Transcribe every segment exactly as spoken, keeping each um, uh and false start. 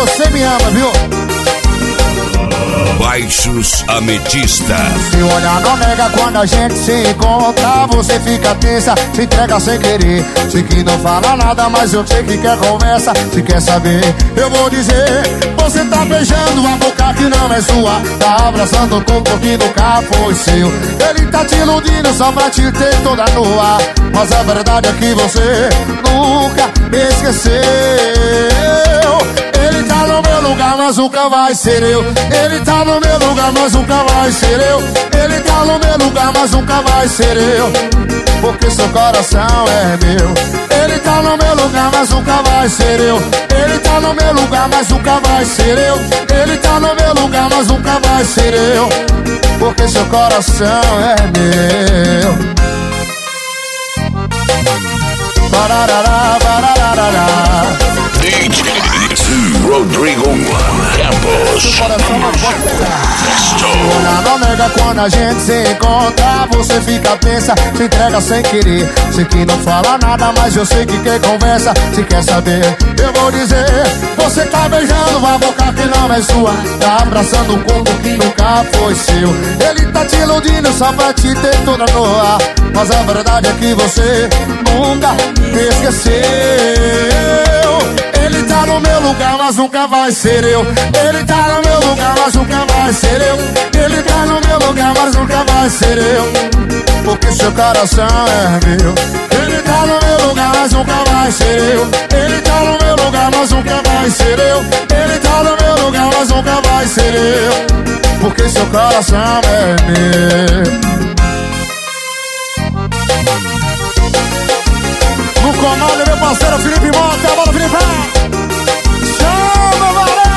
você me ama, viu? Baixos Ametista. Se olhar não nega quando a gente se encontra. Você fica tensa, se entrega sem querer. Sei que não fala nada, mas eu sei que quer conversa. Se quer saber, eu vou dizer. Você tá beijando a boca que não é sua. Tá abraçando o corpo que nunca foi seu. Ele tá te iludindo só pra te ter toda nua. Mas a verdade é que você nunca me esqueceu. Ele tá no meu lugar, mas nunca vai ser eu. Ele tá no meu lugar, mas nunca vai ser eu. Ele tá no meu lugar, mas nunca vai ser eu. Porque seu coração é meu. Ele tá no meu lugar, mas nunca vai ser eu. Ele tá no meu lugar, mas nunca vai ser eu. Ele tá no meu lugar, mas nunca vai ser eu. Porque seu coração é meu. Bararará, bararará. D J Rodrigo Campos. Olha, não nega quando a gente se encontra. Você fica tensa, se entrega sem querer. Sei que não fala nada, mas eu sei que quer conversa. Se quer saber, eu vou dizer. Você tá beijando a boca que não é sua. Tá abraçando um corpo que nunca foi seu. Ele tá te iludindo só pra te ter toda noa. Mas a verdade é que você nunca me esqueceu. Ele tá no meu lugar, mas nunca vai ser eu. Ele tá no meu lugar, mas nunca vai ser eu. Ele tá no meu lugar, mas nunca vai ser eu. Porque seu coração é meu. Ele tá no meu lugar, mas nunca vai ser eu. Ele tá no meu lugar, mas nunca vai ser eu. Ele tá no meu lugar, mas nunca vai ser eu. Porque seu coração é meu. No comando, meu parceiro Felipe Mota. Bora, Felipe! Chama, varão!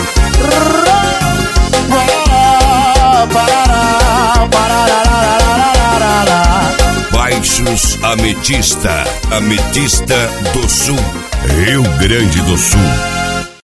Baixos Ametista. Ametista do Sul, Rio Grande do Sul.